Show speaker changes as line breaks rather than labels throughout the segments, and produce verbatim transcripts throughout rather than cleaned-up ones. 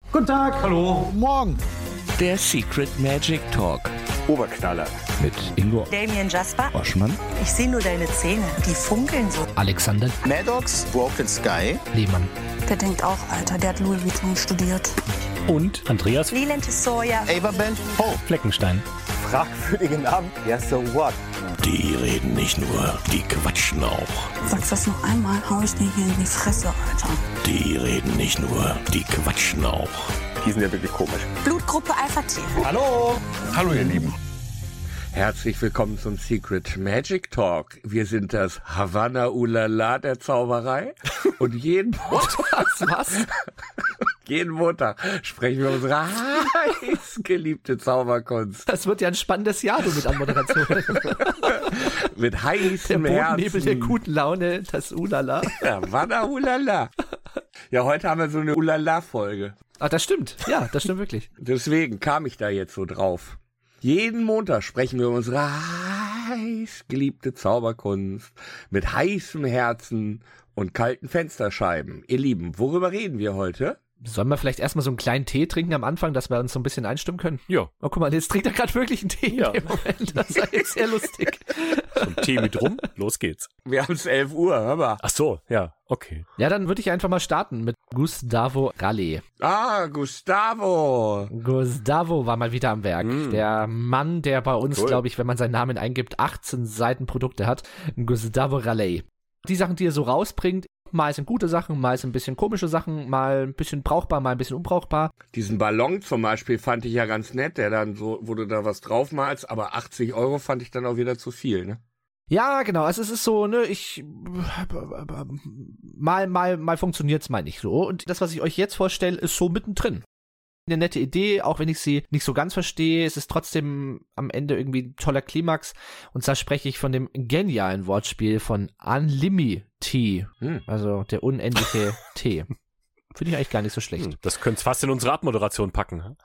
Guten Tag.
Hallo.
Morgen.
Der Secret Magic Talk.
Oberknaller.
Mit Ingo.
Damien Jasper.
Oschmann.
Ich sehe nur deine Zähne. Die funkeln so.
Alexander.
Maddox. Broken Sky.
Lehmann.
Der denkt auch, Alter, der hat Louis Vuitton studiert.
Und Andreas.
Leland Sawyer.
Averband.
Oh, Fleckenstein.
Fragwürdige Namen. Ja, so what?
Die reden nicht nur, die quatschen auch.
Sagst das noch einmal, hau ich dir hier in die Fresse, Alter.
Die reden nicht nur, die quatschen auch.
Die sind ja wirklich komisch.
Blutgruppe Alpha T.
Hallo. Hallo, ihr Lieben.
Herzlich willkommen zum Secret Magic Talk. Wir sind das Havana Ulala der Zauberei und jeden Montag,
Was?
jeden Montag sprechen wir unsere heiß geliebte Zauberkunst
Das wird ja ein spannendes Jahr, du mit Anmoderation.
mit
Der
heißem
Bodennebel der
Herzen.
guten Laune, das Ulala.
Havana Ulala. Ja, heute haben wir so eine Ulala-Folge.
Ah, das stimmt. Ja, das stimmt wirklich.
Deswegen kam ich da jetzt so drauf. Jeden Montag sprechen wir über unsere heiß geliebte Zauberkunst mit heißem Herzen und kalten Fensterscheiben. Ihr Lieben, worüber reden wir heute?
Sollen wir vielleicht erstmal so einen kleinen Tee trinken am Anfang, dass wir uns so ein bisschen einstimmen können?
Ja.
Oh, guck mal, jetzt trinkt er gerade wirklich einen Tee
Ja.
in dem Moment. Das ist jetzt sehr lustig.
So ein Tee mit rum. Los geht's.
Wir haben es elf Uhr, hör mal.
Ach so, ja, okay.
Ja, dann würde ich einfach mal starten mit Gustavo Ralli.
Ah, Gustavo.
Gustavo war mal wieder am Werk.
Mm.
Der Mann, der bei uns,
Cool.
glaube ich, wenn man seinen Namen eingibt, achtzehn Seiten Produkte hat. Gustavo Ralli. Die Sachen, die er so rausbringt, mal sind gute Sachen, mal sind ein bisschen komische Sachen, mal ein bisschen brauchbar, mal ein bisschen unbrauchbar.
Diesen Ballon zum Beispiel fand ich ja ganz nett, der dann so, wo du da was draufmalst, aber achtzig Euro fand ich dann auch wieder zu viel, ne?
Ja, genau. Also es ist so, ne, ich mal, mal, mal funktioniert's mal nicht so. Und das, was ich euch jetzt vorstelle, ist so mittendrin. Eine nette Idee, auch wenn ich sie nicht so ganz verstehe. Es ist trotzdem am Ende irgendwie ein toller Klimax. Und zwar spreche ich von dem genialen Wortspiel von Unlimi-Tee.
Hm.
Also der unendliche Tee. Finde ich eigentlich gar nicht so schlecht.
Hm, das könnt's fast in unsere Abmoderation packen. hm?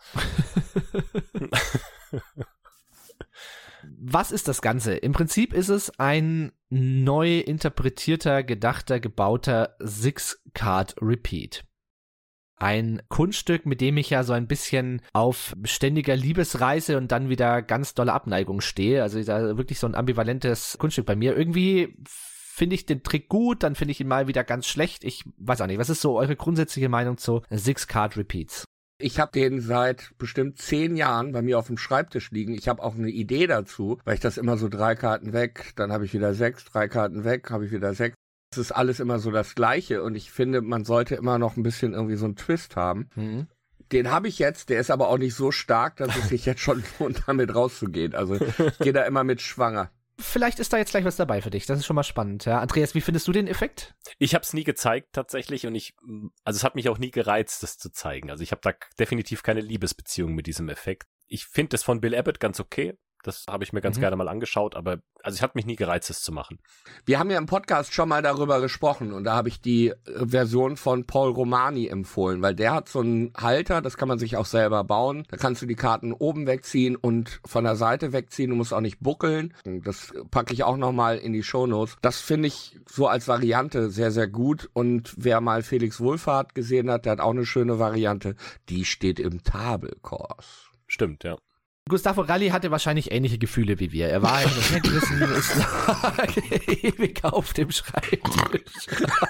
Was ist das Ganze? Im Prinzip ist es ein neu interpretierter, gedachter, gebauter Six-Card-Repeat. Ein Kunststück, mit dem ich ja so ein bisschen auf ständiger Liebesreise und dann wieder ganz dolle Abneigung stehe. Also da wirklich so ein ambivalentes Kunststück bei mir. Irgendwie finde ich den Trick gut, dann finde ich ihn mal wieder ganz schlecht. Ich weiß auch nicht, was ist so eure grundsätzliche Meinung zu Six-Card-Repeats?
Ich habe den seit bestimmt zehn Jahren bei mir auf dem Schreibtisch liegen. Ich habe auch eine Idee dazu, weil ich das immer so drei Karten weg, dann habe ich wieder sechs, drei Karten weg, habe ich wieder sechs. Es ist alles immer so das Gleiche und ich finde, man sollte immer noch ein bisschen irgendwie so einen Twist haben.
Mhm.
Den habe ich jetzt, der ist aber auch nicht so stark, dass es sich jetzt schon lohnt, damit rauszugehen. Also ich gehe da immer mit schwanger.
Vielleicht ist da jetzt gleich was dabei für dich. Das ist schon mal spannend. Ja? Andreas, wie findest du den Effekt?
Ich habe es nie gezeigt tatsächlich und ich, also es hat mich auch nie gereizt, das zu zeigen. Also ich habe da definitiv keine Liebesbeziehung mit diesem Effekt. Ich finde das von Bill Abbott ganz okay. Das habe ich mir ganz
Mhm.
gerne mal angeschaut, aber also es hat mich nie gereizt, das zu machen.
Wir haben ja im Podcast schon mal darüber gesprochen und da habe ich die äh, Version von Paul Romani empfohlen, weil der hat so einen Halter, das kann man sich auch selber bauen. Da kannst du die Karten oben wegziehen und von der Seite wegziehen, du musst auch nicht buckeln. Das packe ich auch nochmal in die Shownotes. Das finde ich so als Variante sehr, sehr gut und wer mal Felix Wohlfahrt gesehen hat, der hat auch eine schöne Variante. Die steht im Tabelkurs.
Stimmt, ja.
Gustavo Ralli hatte wahrscheinlich ähnliche Gefühle wie wir. Er war hin und her gerissen, ist lag ewig auf dem Schreibtisch.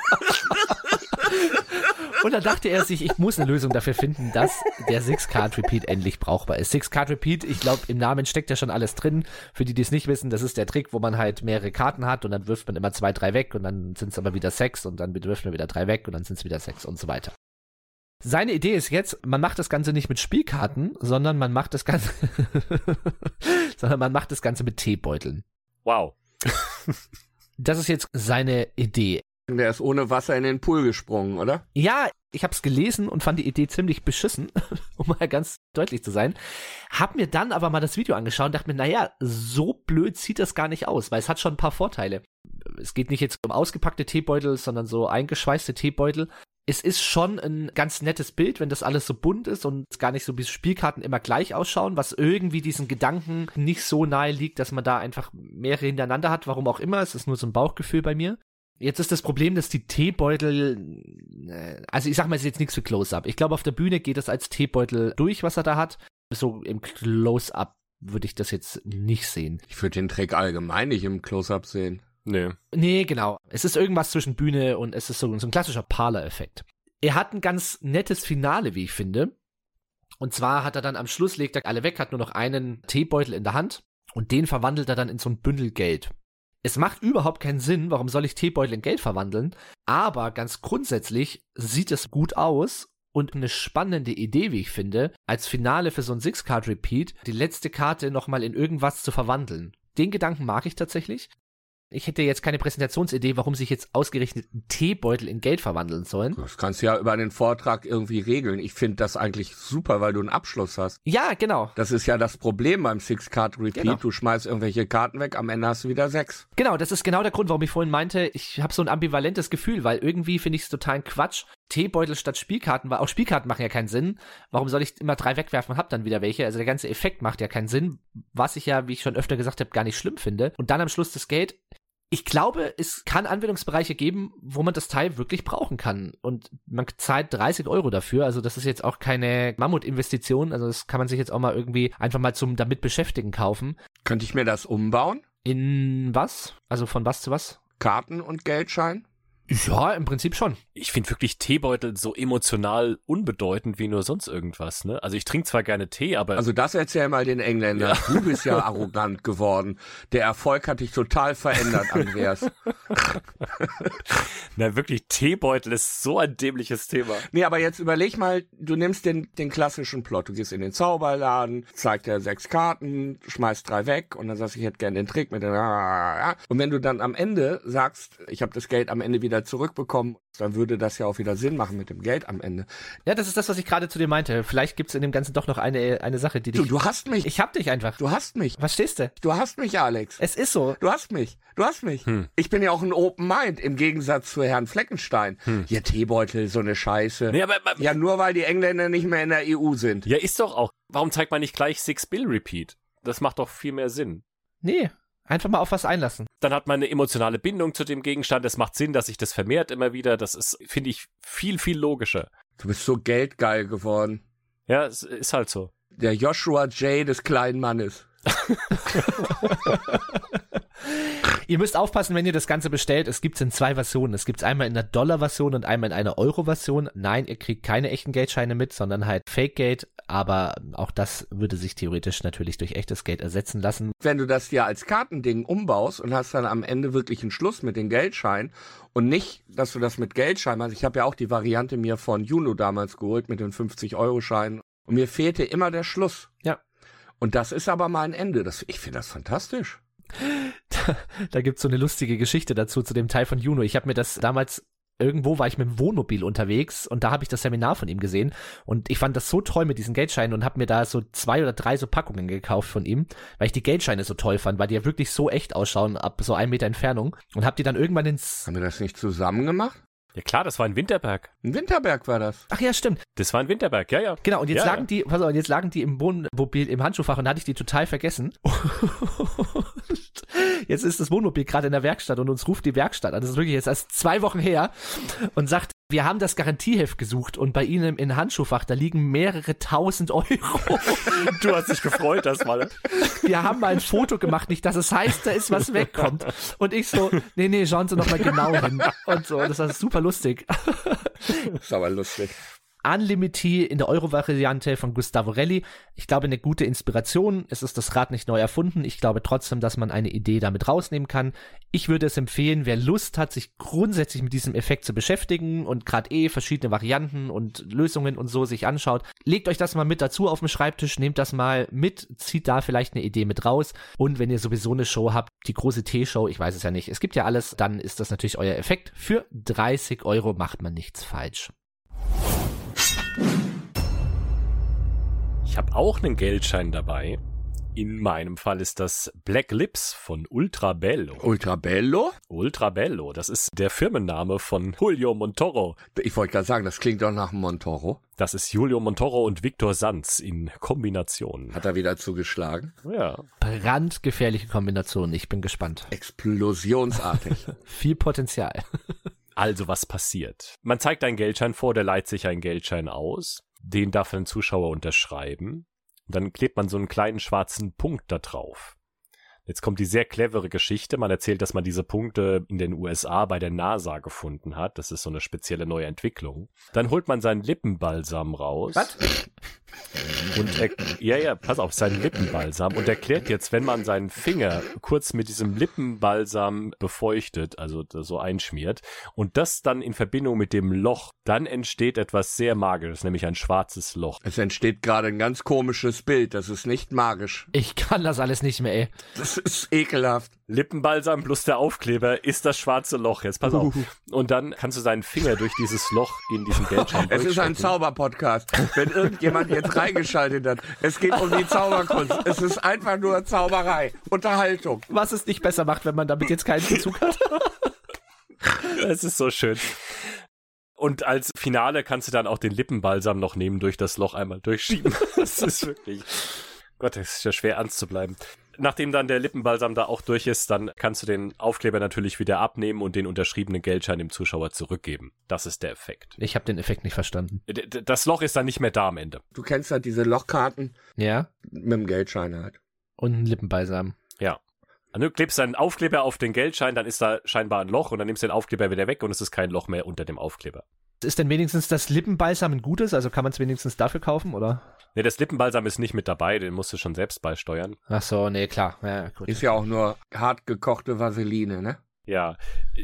Und dann dachte er sich, ich muss eine Lösung dafür finden, dass der Six-Card-Repeat endlich brauchbar ist. Six-Card-Repeat, ich glaube, im Namen steckt ja schon alles drin. Für die, die es nicht wissen, das ist der Trick, wo man halt mehrere Karten hat und dann wirft man immer zwei, drei weg und dann sind es aber wieder sechs und dann wirft man wieder drei weg und dann sind es wieder sechs und so weiter. Seine Idee ist jetzt, man macht das Ganze nicht mit Spielkarten, sondern man macht das Ganze, sondern man macht das Ganze mit Teebeuteln.
Wow.
Das ist jetzt seine Idee.
Der ist ohne Wasser in den Pool gesprungen, oder?
Ja, ich habe es gelesen und fand die Idee ziemlich beschissen, um mal ganz deutlich zu sein. Hab mir dann aber mal das Video angeschaut und dachte mir, naja, so blöd sieht das gar nicht aus, weil es hat schon ein paar Vorteile. Es geht nicht jetzt um ausgepackte Teebeutel, sondern so eingeschweißte Teebeutel. Es ist schon ein ganz nettes Bild, wenn das alles so bunt ist und es gar nicht so wie Spielkarten immer gleich ausschauen, was irgendwie diesen Gedanken nicht so nahe liegt, dass man da einfach mehrere hintereinander hat, warum auch immer. Es ist nur so ein Bauchgefühl bei mir. Jetzt ist das Problem, dass die Teebeutel, äh, also ich sag mal, es ist jetzt nichts für Close-Up. Ich glaube, auf der Bühne geht es als Teebeutel durch, was er da hat. So im Close-Up würde ich das jetzt nicht sehen.
Ich würde den Trick allgemein nicht im Close-Up sehen.
Nee.
Nee, genau. Es ist irgendwas zwischen Bühne und es ist so, so ein klassischer Parler-Effekt. Er hat ein ganz nettes Finale, wie ich finde. Und zwar hat er dann am Schluss, legt er alle weg, hat nur noch einen Teebeutel in der Hand und den verwandelt er dann in so ein Bündel Geld. Es macht überhaupt keinen Sinn, warum soll ich Teebeutel in Geld verwandeln, aber ganz grundsätzlich sieht es gut aus und eine spannende Idee, wie ich finde, als Finale für so ein Six-Card-Repeat die letzte Karte nochmal in irgendwas zu verwandeln. Den Gedanken mag ich tatsächlich. Ich hätte jetzt keine Präsentationsidee, warum sich jetzt ausgerechnet ein Teebeutel in Geld verwandeln sollen.
Das kannst du ja über den Vortrag irgendwie regeln. Ich finde das eigentlich super, weil du einen Abschluss hast.
Ja, genau.
Das ist ja das Problem beim Six-Card-Repeat.
Genau.
Du schmeißt irgendwelche Karten weg, am Ende hast du wieder sechs.
Genau, das ist genau der Grund, warum ich vorhin meinte, ich habe so ein ambivalentes Gefühl, weil irgendwie finde ich es totalen Quatsch. Teebeutel statt Spielkarten, weil auch Spielkarten machen ja keinen Sinn. Warum soll ich immer drei wegwerfen und hab dann wieder welche? Also der ganze Effekt macht ja keinen Sinn, was ich ja, wie ich schon öfter gesagt habe, gar nicht schlimm finde. Und dann am Schluss das Geld. Ich glaube, es kann Anwendungsbereiche geben, wo man das Teil wirklich brauchen kann. Und man zahlt dreißig Euro dafür. Also das ist jetzt auch keine Mammutinvestition. Also das kann man sich jetzt auch mal irgendwie einfach mal zum damit beschäftigen kaufen.
Könnte ich mir das umbauen?
In was? Also von was zu was?
Karten und Geldschein?
Ja, im Prinzip schon.
Ich finde wirklich Teebeutel so emotional unbedeutend wie nur sonst irgendwas, ne? Also ich trinke zwar gerne Tee, aber...
Also das erzähl mal den Engländern. Ja. Du bist ja arrogant geworden. Der Erfolg hat dich total verändert, Andreas.
Na wirklich, Teebeutel ist so ein dämliches Thema.
Nee, aber jetzt überleg mal, du nimmst den, den klassischen Plot. Du gehst in den Zauberladen, zeigt dir sechs Karten, schmeißt drei weg und dann sagst du, ich hätte gerne den Trick mit den... Und wenn du dann am Ende sagst, ich habe das Geld am Ende wieder zurückbekommen, dann würde das ja auch wieder Sinn machen mit dem Geld am Ende.
Ja, das ist das, was ich gerade zu dir meinte. Vielleicht gibt's in dem Ganzen doch noch eine, eine Sache, die dich...
Du, du hast mich.
Ich hab dich einfach.
Du hast mich.
Was stehst du?
Du hast mich, Alex.
Es ist so.
Du hast mich. Du hast mich. Hm. Ich bin ja auch ein Open Mind im Gegensatz zu Herrn Fleckenstein. Hm. Ja, Teebeutel, so eine Scheiße.
Nee, aber, aber,
ja, nur weil die Engländer nicht mehr in der E U sind.
Ja, ist doch auch. Warum zeigt man nicht gleich Six-Bill-Repeat? Das macht doch viel mehr Sinn.
Nee. Einfach mal auf was einlassen.
Dann hat man eine emotionale Bindung zu dem Gegenstand. Es macht Sinn, dass sich das vermehrt immer wieder. Das ist, finde ich, viel, viel logischer.
Du bist so geldgeil geworden.
Ja, es ist halt so.
Der Joshua J. des kleinen Mannes.
Ihr müsst aufpassen, wenn ihr das Ganze bestellt. Es gibt es in zwei Versionen. Es gibt es einmal in der Dollar-Version und einmal in einer Euro-Version. Nein, ihr kriegt keine echten Geldscheine mit, sondern halt Fake-Geld. Aber auch das würde sich theoretisch natürlich durch echtes Geld ersetzen lassen.
Wenn du das dir als Kartending umbaust und hast dann am Ende wirklich einen Schluss mit den Geldscheinen und nicht, dass du das mit Geldscheinen machst. Ich habe ja auch die Variante mir von Juno damals geholt mit den fünfzig-Euro-Scheinen. Und mir fehlte immer der Schluss.
Ja.
Und das ist aber mein Ende. Das, ich finde das fantastisch.
Da, da gibt's so eine lustige Geschichte dazu, zu dem Teil von Juno. Ich habe mir das damals, irgendwo war ich mit dem Wohnmobil unterwegs und da habe ich das Seminar von ihm gesehen und ich fand das so toll mit diesen Geldscheinen und habe mir da so zwei oder drei so Packungen gekauft von ihm, weil ich die Geldscheine so toll fand, weil die ja wirklich so echt ausschauen, ab so einen Meter Entfernung und habe die dann irgendwann ins...
Haben wir das nicht zusammen gemacht?
Ja klar, das war in Winterberg.
In Winterberg war das.
Ach ja, stimmt.
Das war in Winterberg, ja, ja.
Genau, und jetzt
ja,
lagen
ja.
die, pass auf, jetzt lagen die im Wohnmobil im Handschuhfach und da hatte ich die total vergessen. Jetzt ist das Wohnmobil gerade in der Werkstatt und uns ruft die Werkstatt an. Das ist wirklich jetzt erst zwei Wochen her und sagt, wir haben das Garantieheft gesucht und bei Ihnen im Handschuhfach, da liegen mehrere tausend Euro.
Du hast dich gefreut, das mal.
Wir haben mal ein Foto gemacht, nicht, dass es heißt, da ist was wegkommt. Und ich so, nee, nee, schauen Sie noch mal genau hin. Und so, das war super lustig.
Das ist aber lustig.
Unlimity in der Euro-Variante von Gustavo Relli. Ich glaube, eine gute Inspiration. Es ist das Rad nicht neu erfunden. Ich glaube trotzdem, dass man eine Idee damit rausnehmen kann. Ich würde es empfehlen, wer Lust hat, sich grundsätzlich mit diesem Effekt zu beschäftigen und gerade eh verschiedene Varianten und Lösungen und so sich anschaut. Legt euch das mal mit dazu auf dem Schreibtisch, nehmt das mal mit, zieht da vielleicht eine Idee mit raus. Und wenn ihr sowieso eine Show habt, die große T-Show, ich weiß es ja nicht, es gibt ja alles, dann ist das natürlich euer Effekt. Für dreißig Euro macht man nichts falsch.
Ich habe auch einen Geldschein dabei. In meinem Fall ist das Black Lips von Ultra Bello.
Ultra Bello?
Ultra Bello, das ist der Firmenname von Julio Montoro.
Ich wollte gerade sagen, das klingt doch nach Montoro.
Das ist Julio Montoro und Victor Sanz in Kombination.
Hat er wieder zugeschlagen?
Ja.
Brandgefährliche Kombination, ich bin gespannt.
Explosionsartig.
Viel Potenzial.
Also, was passiert? Man zeigt einen Geldschein vor, der leiht sich einen Geldschein aus. Den darf ein Zuschauer unterschreiben. Dann klebt man so einen kleinen schwarzen Punkt da drauf. Jetzt kommt die sehr clevere Geschichte. Man erzählt, dass man diese Punkte in den U S A bei der NASA gefunden hat. Das ist so eine spezielle neue Entwicklung. Dann holt man seinen Lippenbalsam raus.
Was?
Und er, ja, ja, pass auf, seinen Lippenbalsam. Und erklärt jetzt, wenn man seinen Finger kurz mit diesem Lippenbalsam befeuchtet, also so einschmiert, und das dann in Verbindung mit dem Loch, dann entsteht etwas sehr Magisches, nämlich ein schwarzes Loch.
Es entsteht gerade ein ganz komisches Bild. Das ist nicht magisch.
Ich kann das alles nicht mehr, ey.
Das ist ekelhaft.
Lippenbalsam plus der Aufkleber ist das schwarze Loch. Jetzt pass auf. Und dann kannst du deinen Finger durch dieses Loch in diesen Geldschein
Es ist ein Zauberpodcast. Wenn irgendjemand jetzt reingeschaltet hat, es geht um die Zauberkunst. Es ist einfach nur Zauberei. Unterhaltung.
Was es nicht besser macht, wenn man damit jetzt keinen Bezug hat.
Es ist so schön. Und als Finale kannst du dann auch den Lippenbalsam noch nehmen, durch das Loch einmal durchschieben. Das ist wirklich... Gott, das ist ja schwer ernst zu bleiben. Nachdem dann der Lippenbalsam da auch durch ist, dann kannst du den Aufkleber natürlich wieder abnehmen und den unterschriebenen Geldschein dem Zuschauer zurückgeben. Das ist der Effekt.
Ich habe den Effekt nicht verstanden.
D- d- Das Loch ist dann nicht mehr da am Ende.
Du kennst halt diese Lochkarten
Ja?
mit dem Geldschein halt.
Und ein Lippenbalsam.
Ja. Du klebst deinen Aufkleber auf den Geldschein, dann ist da scheinbar ein Loch und dann nimmst du den Aufkleber wieder weg und es ist kein Loch mehr unter dem Aufkleber.
Ist denn wenigstens das Lippenbalsam ein gutes? Also kann man es wenigstens dafür kaufen, oder?
Ne, das Lippenbalsam ist nicht mit dabei, den musst du schon selbst beisteuern.
Ach so, nee, klar. Ja, gut.
Ist ja auch nur hart gekochte Vaseline, ne?
Ja.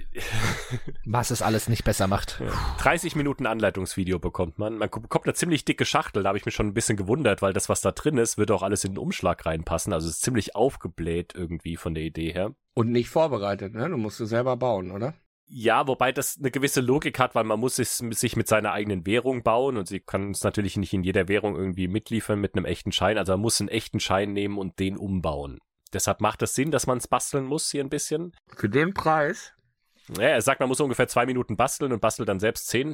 Was es alles nicht besser macht.
dreißig Minuten Anleitungsvideo bekommt man. Man bekommt eine ziemlich dicke Schachtel, da habe ich mich schon ein bisschen gewundert, weil das, was da drin ist, wird auch alles in den Umschlag reinpassen. Also es ist ziemlich aufgebläht irgendwie von der Idee her.
Und nicht vorbereitet, ne? Du musst es selber bauen, oder?
Ja, wobei das eine gewisse Logik hat, weil man muss es sich mit seiner eigenen Währung bauen und sie kann es natürlich nicht in jeder Währung irgendwie mitliefern mit einem echten Schein. Also man muss einen echten Schein nehmen und den umbauen. Deshalb macht es Sinn, dass man es basteln muss hier ein bisschen.
Für den Preis?
Ja, er sagt, man muss ungefähr zwei Minuten basteln und bastelt dann selbst zehn.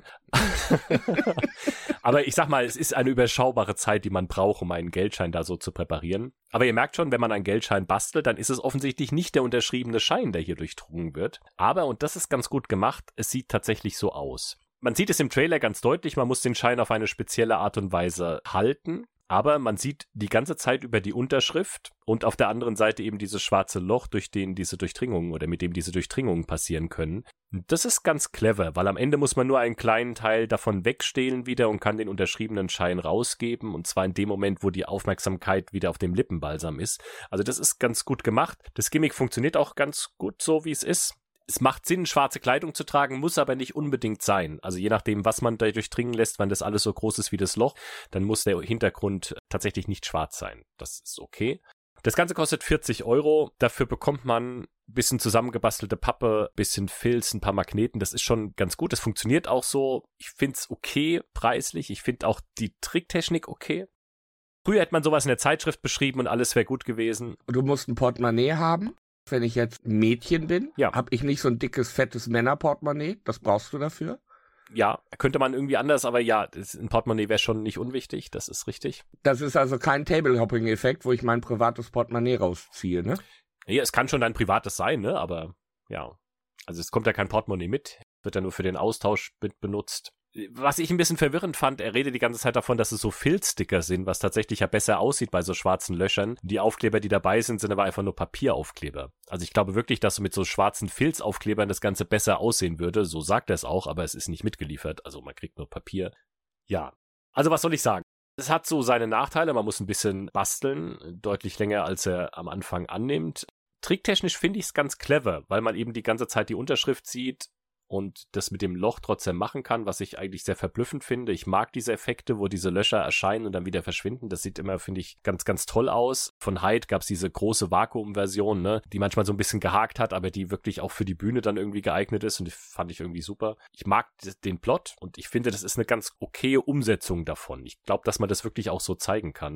Aber ich sag mal, es ist eine überschaubare Zeit, die man braucht, um einen Geldschein da so zu präparieren. Aber ihr merkt schon, wenn man einen Geldschein bastelt, dann ist es offensichtlich nicht der unterschriebene Schein, der hier durchdrungen wird. Aber, und das ist ganz gut gemacht, es sieht tatsächlich so aus. Man sieht es im Trailer ganz deutlich, man muss den Schein auf eine spezielle Art und Weise halten. Aber man sieht die ganze Zeit über die Unterschrift und auf der anderen Seite eben dieses schwarze Loch, durch den diese Durchdringungen oder mit dem diese Durchdringungen passieren können. Das ist ganz clever, weil am Ende muss man nur einen kleinen Teil davon wegstehlen wieder und kann den unterschriebenen Schein rausgeben, und zwar in dem Moment, wo die Aufmerksamkeit wieder auf dem Lippenbalsam ist. Also das ist ganz gut gemacht. Das Gimmick funktioniert auch ganz gut so, wie es ist. Es macht Sinn, schwarze Kleidung zu tragen, muss aber nicht unbedingt sein. Also je nachdem, was man da durchdringen lässt, wenn das alles so groß ist wie das Loch, dann muss der Hintergrund tatsächlich nicht schwarz sein. Das ist okay. Das Ganze kostet vierzig Euro. Dafür bekommt man ein bisschen zusammengebastelte Pappe, ein bisschen Filz, ein paar Magneten. Das ist schon ganz gut. Das funktioniert auch so. Ich finde es okay preislich. Ich finde auch die Tricktechnik okay. Früher hätte man sowas in der Zeitschrift beschrieben und alles wäre gut gewesen.
Du musst ein Portemonnaie haben. Wenn ich jetzt ein Mädchen bin,
ja,
habe ich nicht so ein dickes, fettes Männerportemonnaie. Das brauchst du dafür.
Ja, könnte man irgendwie anders, aber ja, das, ein Portemonnaie wäre schon nicht unwichtig, das ist richtig.
Das ist also kein Table-Hopping-Effekt, wo ich mein privates Portemonnaie rausziehe, ne?
Ja, es kann schon dein privates sein, ne, aber ja. Also es kommt ja kein Portemonnaie mit, wird ja nur für den Austausch mit benutzt. Was ich ein bisschen verwirrend fand, er redet die ganze Zeit davon, dass es so Filzsticker sind, was tatsächlich ja besser aussieht bei so schwarzen Löchern. Die Aufkleber, die dabei sind, sind aber einfach nur Papieraufkleber. Also ich glaube wirklich, dass mit so schwarzen Filzaufklebern das Ganze besser aussehen würde. So sagt er es auch, aber es ist nicht mitgeliefert. Also man kriegt nur Papier. Ja, also was soll ich sagen? Es hat so seine Nachteile, man muss ein bisschen basteln, deutlich länger als er am Anfang annimmt. Tricktechnisch finde ich es ganz clever, weil man eben die ganze Zeit die Unterschrift sieht und das mit dem Loch trotzdem machen kann, was ich eigentlich sehr verblüffend finde. Ich mag diese Effekte, wo diese Löcher erscheinen und dann wieder verschwinden. Das sieht immer, finde ich, ganz, ganz toll aus. Von Hyde gab es diese große Vakuum-Version, ne, die manchmal so ein bisschen gehakt hat, aber die wirklich auch für die Bühne dann irgendwie geeignet ist, und die fand ich irgendwie super. Ich mag den Plot und ich finde, das ist eine ganz okaye Umsetzung davon. Ich glaube, dass man das wirklich auch so zeigen kann.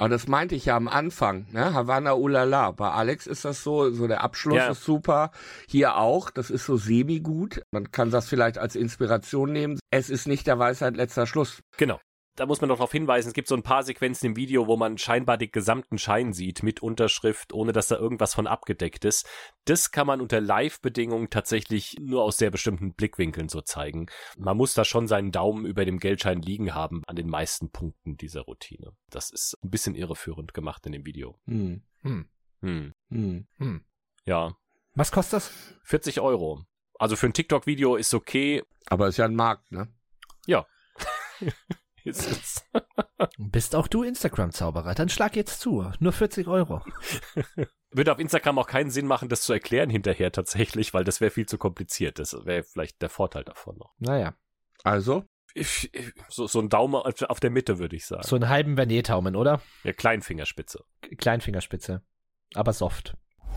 Aber das meinte ich ja am Anfang, ne? Havana Ulala. Bei Alex ist das so, so der Abschluss
Ja.
ist super. Hier auch, das ist so semi-gut. Man kann das vielleicht als Inspiration nehmen. Es ist nicht der Weisheit letzter Schluss.
Genau. Da muss man noch darauf hinweisen, es gibt so ein paar Sequenzen im Video, wo man scheinbar den gesamten Schein sieht, mit Unterschrift, ohne dass da irgendwas von abgedeckt ist. Das kann man unter Live-Bedingungen tatsächlich nur aus sehr bestimmten Blickwinkeln so zeigen. Man muss da schon seinen Daumen über dem Geldschein liegen haben an den meisten Punkten dieser Routine. Das ist ein bisschen irreführend gemacht in dem Video.
Hm.
Hm.
Hm.
Hm.
Hm.
Ja,
Was kostet das?
vierzig Euro. Also für ein TikTok-Video ist okay.
Aber ist ja ein Markt, ne?
Ja. Ist es.
Bist auch du Instagram-Zauberer? Dann schlag jetzt zu. Nur vierzig Euro.
Würde auf Instagram auch keinen Sinn machen, das zu erklären hinterher tatsächlich, weil das wäre viel zu kompliziert. Das wäre vielleicht der Vorteil davon noch.
Naja.
Also?
Ich, ich, so, so ein Daumen auf, auf der Mitte, würde ich sagen.
So einen halben Vernier-Daumen, oder?
Ja, Kleinfingerspitze.
Kleinfingerspitze. Aber soft.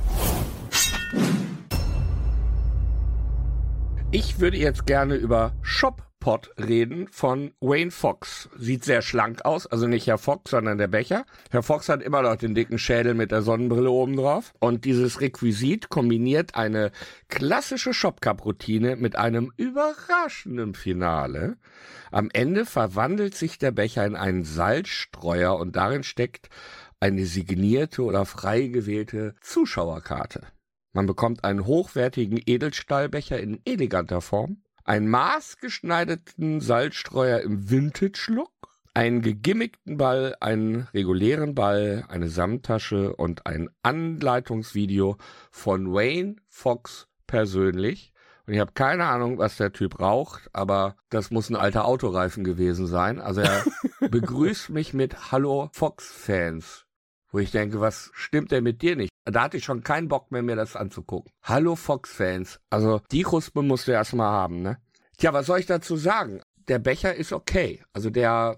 Ich würde jetzt gerne über Shop-Pot reden von Wayne Fox. Sieht sehr schlank aus, also nicht Herr Fox, sondern der Becher. Herr Fox hat immer noch den dicken Schädel mit der Sonnenbrille oben drauf. Und dieses Requisit kombiniert eine klassische Shop-Cup-Routine mit einem überraschenden Finale. Am Ende verwandelt sich der Becher in einen Salzstreuer und darin steckt eine signierte oder frei gewählte Zuschauerkarte. Man bekommt einen hochwertigen Edelstahlbecher in eleganter Form, einen maßgeschneiderten Salzstreuer im Vintage-Look, einen gegimmickten Ball, einen regulären Ball, eine Samttasche und ein Anleitungsvideo von Wayne Fox persönlich. Und ich habe keine Ahnung, was der Typ raucht, aber das muss ein alter Autoreifen gewesen sein. Also er begrüßt mich mit Hallo Fox-Fans. Wo ich denke, was stimmt denn mit dir nicht? Da hatte ich schon keinen Bock mehr, mir das anzugucken. Hallo Fox-Fans. Also die Chuspe musst du erstmal haben, ne? Tja, was soll ich dazu sagen? Der Becher ist okay. Also der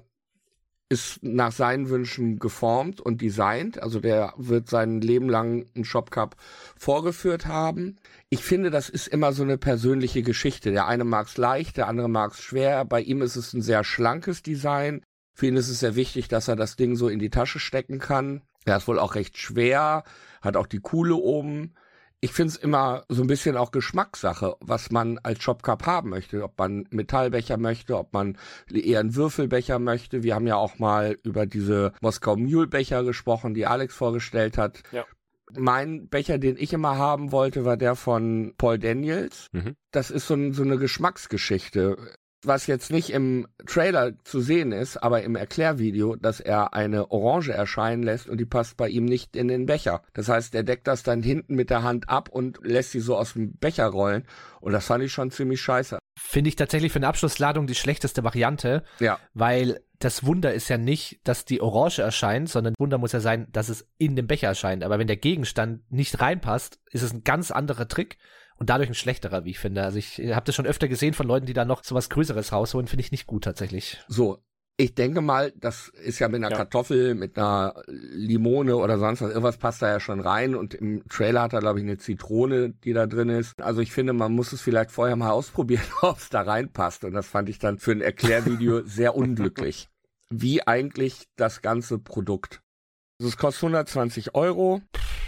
ist nach seinen Wünschen geformt und designt. Also der wird sein Leben lang einen Shop Cup vorgeführt haben. Ich finde, das ist immer so eine persönliche Geschichte. Der eine mag es leicht, der andere mag es schwer. Bei ihm ist es ein sehr schlankes Design. Für ihn ist es sehr wichtig, dass er das Ding so in die Tasche stecken kann. Er ist wohl auch recht schwer, hat auch die Kuhle oben. Ich finde es immer so ein bisschen auch Geschmackssache, was man als Shop Cup haben möchte. Ob man Metallbecher möchte, ob man eher einen Würfelbecher möchte. Wir haben ja auch mal über diese Moskau Mule Becher gesprochen, die Alex vorgestellt hat.
Ja.
Mein Becher, den ich immer haben wollte, war der von Paul Daniels.
Mhm.
Das ist so, ein, so eine Geschmacksgeschichte. Was jetzt nicht im Trailer zu sehen ist, aber im Erklärvideo, dass er eine Orange erscheinen lässt und die passt bei ihm nicht in den Becher. Das heißt, er deckt das dann hinten mit der Hand ab und lässt sie so aus dem Becher rollen. Und das fand ich schon ziemlich scheiße.
Finde ich tatsächlich für eine Abschlussladung die schlechteste Variante,
Ja.
weil das Wunder ist ja nicht, dass die Orange erscheint, sondern Wunder muss ja sein, dass es in dem Becher erscheint. Aber wenn der Gegenstand nicht reinpasst, ist es ein ganz anderer Trick. Und dadurch ein schlechterer, wie ich finde. Also ich habe das schon öfter gesehen von Leuten, die da noch sowas Größeres rausholen, finde ich nicht gut tatsächlich.
So, ich denke mal, das ist ja mit einer
Ja.
Kartoffel, mit einer Limone oder sonst was, irgendwas passt da ja schon rein. Und im Trailer hat er, glaube ich, eine Zitrone, die da drin ist. Also ich finde, man muss es vielleicht vorher mal ausprobieren, ob es da reinpasst. Und das fand ich dann für ein Erklärvideo sehr unglücklich. Wie eigentlich das ganze Produkt. Also es kostet hundertzwanzig Euro.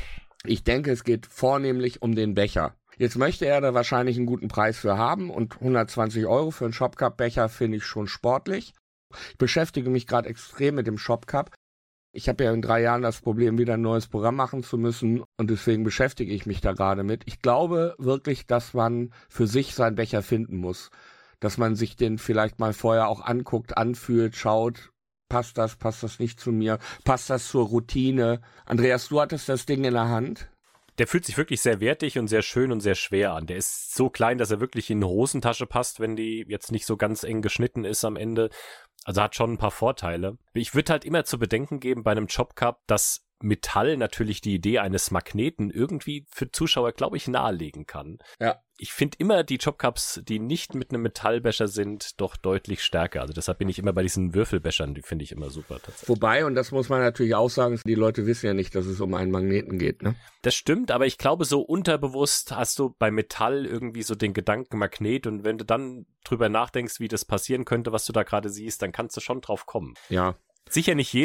Ich denke, es geht vornehmlich um den Becher. Jetzt möchte er da wahrscheinlich einen guten Preis für haben und hundertzwanzig Euro für einen Shop Cup Becher finde ich schon sportlich. Ich beschäftige mich gerade extrem mit dem Shop Cup. Ich habe ja in drei Jahren das Problem, wieder ein neues Programm machen zu müssen und deswegen beschäftige ich mich da gerade mit. Ich glaube wirklich, dass man für sich seinen Becher finden muss. Dass man sich den vielleicht mal vorher auch anguckt, anfühlt, schaut, passt das, passt das nicht zu mir, passt das zur Routine. Andreas, du hattest das Ding in der Hand.
Der fühlt sich wirklich sehr wertig und sehr schön und sehr schwer an. Der ist so klein, dass er wirklich in eine Hosentasche passt, wenn die jetzt nicht so ganz eng geschnitten ist am Ende. Also hat schon ein paar Vorteile. Ich würde halt immer zu bedenken geben bei einem Shop Cup, dass Metall natürlich die Idee eines Magneten irgendwie für Zuschauer, glaube ich, nahelegen kann.
Ja.
Ich finde immer die Shop Cups, die nicht mit einem Metallbecher sind, doch deutlich stärker. Also deshalb bin ich immer bei diesen Würfelbechern, die finde ich immer super tatsächlich.
Wobei, und das muss man natürlich auch sagen, die Leute wissen ja nicht, dass es um einen Magneten geht, ne?
Das stimmt, aber ich glaube, so unterbewusst hast du bei Metall irgendwie so den Gedanken Magnet und wenn du dann drüber nachdenkst, wie das passieren könnte, was du da gerade siehst, dann kannst du schon drauf kommen.
Ja.
Sicher nicht jeder,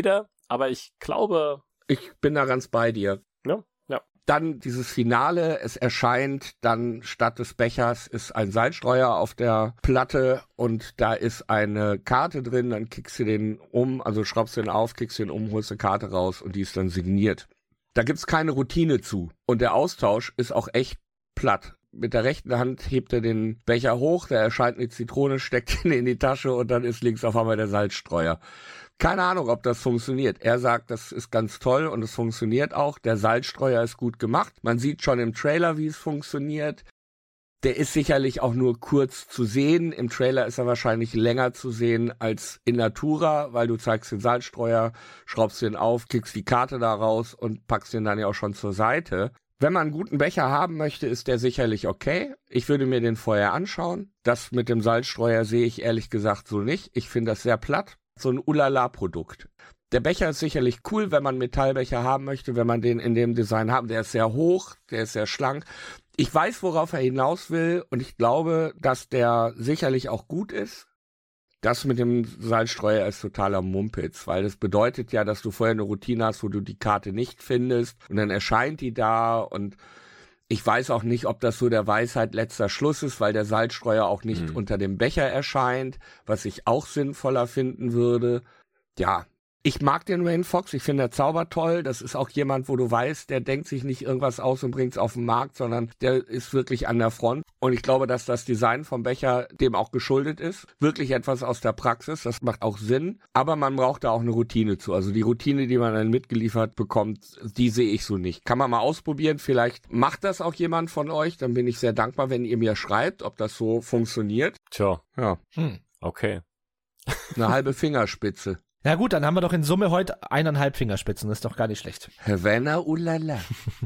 aber ich glaube...
Ich bin da ganz bei dir.
Ja, ja.
Dann dieses Finale, es erscheint dann statt des Bechers ist ein Salzstreuer auf der Platte und da ist eine Karte drin, dann kickst du den um, also schraubst du den auf, kickst den um, holst eine Karte raus und die ist dann signiert. Da gibt's keine Routine zu und der Austausch ist auch echt platt. Mit der rechten Hand hebt er den Becher hoch, da erscheint eine Zitrone, steckt ihn in die Tasche und dann ist links auf einmal der Salzstreuer. Keine Ahnung, ob das funktioniert. Er sagt, das ist ganz toll und es funktioniert auch. Der Salzstreuer ist gut gemacht. Man sieht schon im Trailer, wie es funktioniert. Der ist sicherlich auch nur kurz zu sehen. Im Trailer ist er wahrscheinlich länger zu sehen als in Natura, weil du zeigst den Salzstreuer, schraubst den auf, kickst die Karte da raus und packst den dann ja auch schon zur Seite. Wenn man einen guten Becher haben möchte, ist der sicherlich okay. Ich würde mir den vorher anschauen. Das mit dem Salzstreuer sehe ich ehrlich gesagt so nicht. Ich finde das sehr platt. So ein Ulala-Produkt. Der Becher ist sicherlich cool, wenn man Metallbecher haben möchte, wenn man den in dem Design haben. Der ist sehr hoch, der ist sehr schlank. Ich weiß, worauf er hinaus will und ich glaube, dass der sicherlich auch gut ist. Das mit dem Salzstreuer ist totaler Mumpitz, weil das bedeutet ja, dass du vorher eine Routine hast, wo du die Karte nicht findest und dann erscheint die da und ich weiß auch nicht, ob das so der Weisheit letzter Schluss ist, weil der Salzstreuer auch nicht mhm. unter dem Becher erscheint, was ich auch sinnvoller finden würde. Ja, ich mag den Wayne Fox, ich finde der Zauber toll. Das ist auch jemand, wo du weißt, der denkt sich nicht irgendwas aus und bringt es auf den Markt, sondern der ist wirklich an der Front. Und ich glaube, dass das Design vom Becher dem auch geschuldet ist. Wirklich etwas aus der Praxis, das macht auch Sinn. Aber man braucht da auch eine Routine zu. Also die Routine, die man dann mitgeliefert bekommt, die sehe ich so nicht. Kann man mal ausprobieren, vielleicht macht das auch jemand von euch. Dann bin ich sehr dankbar, wenn ihr mir schreibt, ob das so funktioniert.
Tja.
Ja.
Hm. Okay.
Eine halbe Fingerspitze.
Na gut, dann haben wir doch in Summe heute eineinhalb Fingerspitzen, das ist doch gar nicht schlecht.
Havana Ulala.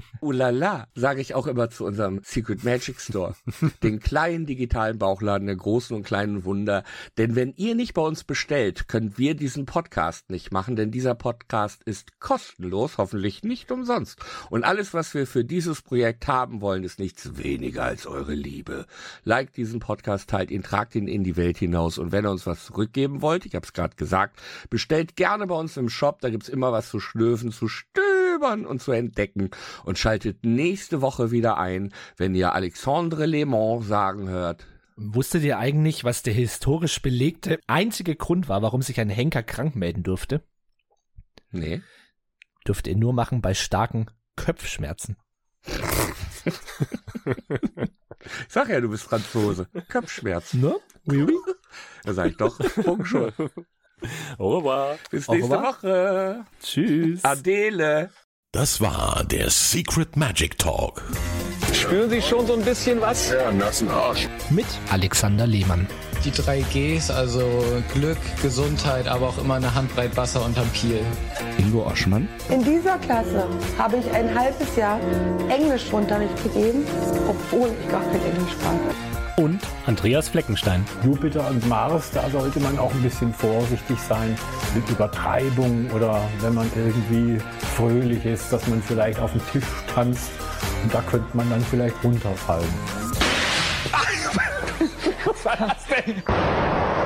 Ulala, sage ich auch immer zu unserem Secret Magic Store. Den kleinen digitalen Bauchladen der großen und kleinen Wunder. Denn wenn ihr nicht bei uns bestellt, können wir diesen Podcast nicht machen, denn dieser Podcast ist kostenlos, hoffentlich nicht umsonst. Und alles, was wir für dieses Projekt haben wollen, ist nichts weniger als eure Liebe. Liked diesen Podcast, teilt ihn, tragt ihn in die Welt hinaus. Und wenn ihr uns was zurückgeben wollt, ich habe es gerade gesagt, bestellt gerne bei uns im Shop, da gibt's immer was zu schlürfen, zu stöbern und zu entdecken. Und schaltet nächste Woche wieder ein, wenn ihr Alexandre Lemon sagen hört.
Wusstet ihr eigentlich, was der historisch belegte einzige Grund war, warum sich ein Henker krank melden durfte?
Nee.
Dürfte er nur machen bei starken Kopfschmerzen.
Ich sag ja, du bist Franzose. Kopfschmerzen.
Ne? Oui, oui.
Da sag ich doch. Punkt schon.
Au revoir.
Bis
Au
nächste
revoir.
Woche.
Tschüss.
Adele.
Das war der Secret Magic Talk.
Spüren Sie schon so ein bisschen was?
Ja, nassen Arsch.
Mit Alexander Lehmann.
Die drei Gs, also Glück, Gesundheit, aber auch immer eine Handbreit Wasser unterm Kiel.
Ingo Oschmann.
In dieser Klasse habe ich ein halbes Jahr Englischunterricht gegeben, obwohl ich gar kein Englisch sprach.
Und Andreas Fleckenstein.
Jupiter und Mars, da sollte man auch ein bisschen vorsichtig sein mit Übertreibung oder wenn man irgendwie fröhlich ist, dass man vielleicht auf den Tisch tanzt und da könnte man dann vielleicht runterfallen.
Was war das denn?